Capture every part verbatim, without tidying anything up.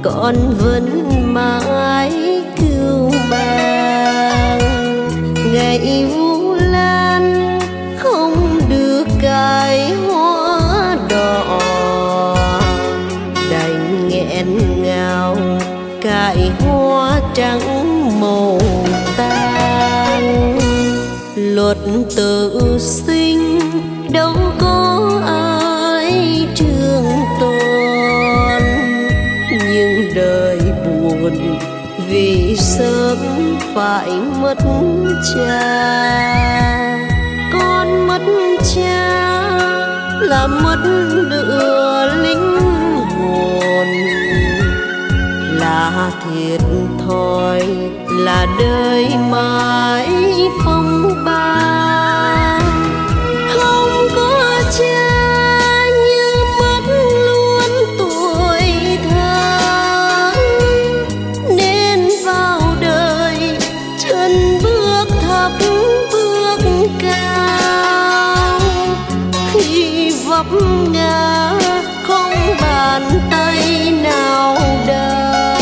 con vẫn mãi cưu mang. Ngày Vu Lan không được cài hoa đỏ, đành nghẹn ngào cài hoa trắng màu tang. Luật tự sinh đâu có ai trường tồn, nhưng đời buồn vì sớm phải mất cha. Con mất cha là mất nửa linh hồn, là thiệt thòi, là đời mãi phong ba. Không có cha như mất luôn tuổi thơ, nên vào đời chân bước thấp bước cao. Khi vấp ngã không bàn tay nào đỡ,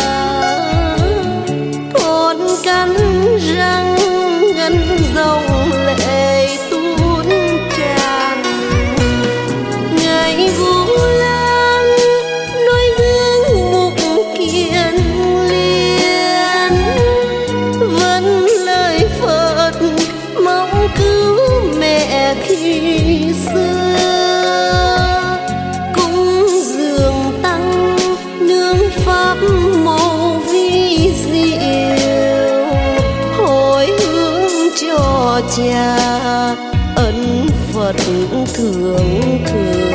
thôn cắn răng ngân dòng lệ tuôn tràn. Ngày Vu Lan noi gương mục kiên liên, vẫn lời Phật mong cứu mẹ khi xưa. Cúng dường tăng nương pháp màu vi diệu, hồi hướng cho cha ân Phật thường thường.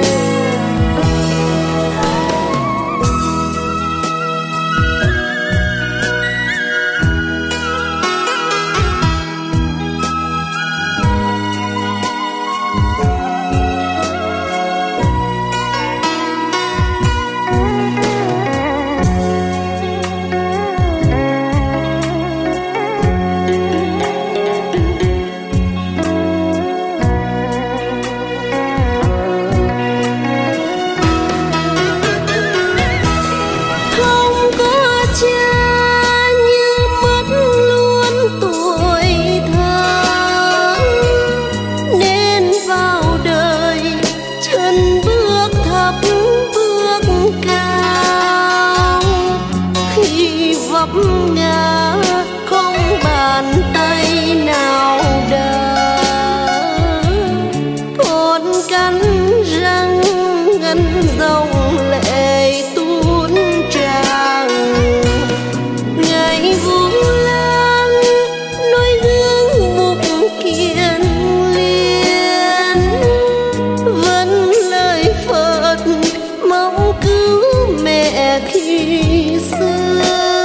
Ngã không bàn tay nào đỡ, thôn cắn răng ngân dòng lệ tuôn tràn. Ngày Vu Lan noi gương mục kiên liên, vẫn lời Phật mong cứu mẹ khi xưa.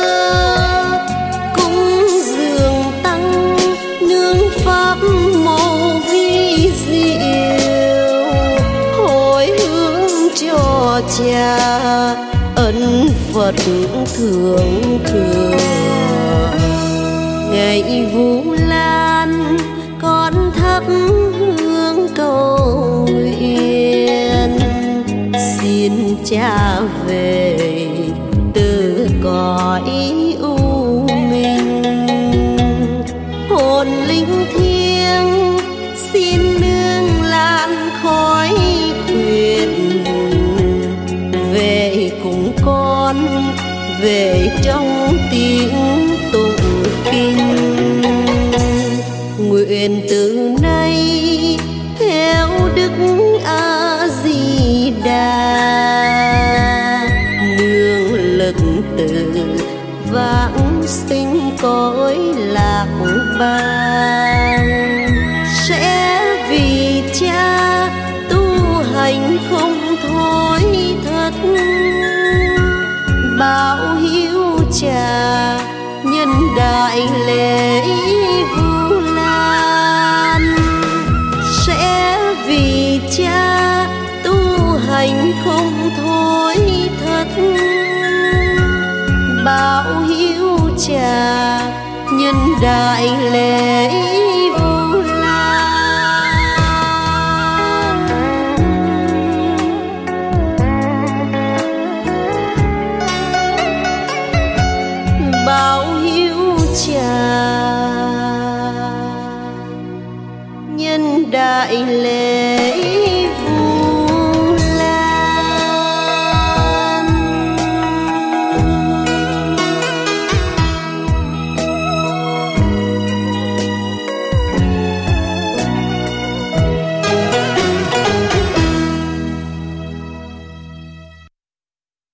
Màu vi diệu hồi hướng cho cha ân Phật thường thừa. Ngày Vu Lan con thắp hương cầu nguyện, xin cha về từ cõi u minh. Hồn linh thiêng xin nương lan khói quyền, về cùng con về trong tiếng tụng kinh. Nguyện từ nay theo Đức A Di Đà, nương lực từ vãng sinh cõi lạc bang. Sẽ vì cha tu hành không thối thất, báo hiếu cha nhân đại lễ Vu Lan. Sẽ vì cha tu hành không thối thất, báo hiếu cha nhân đại lễ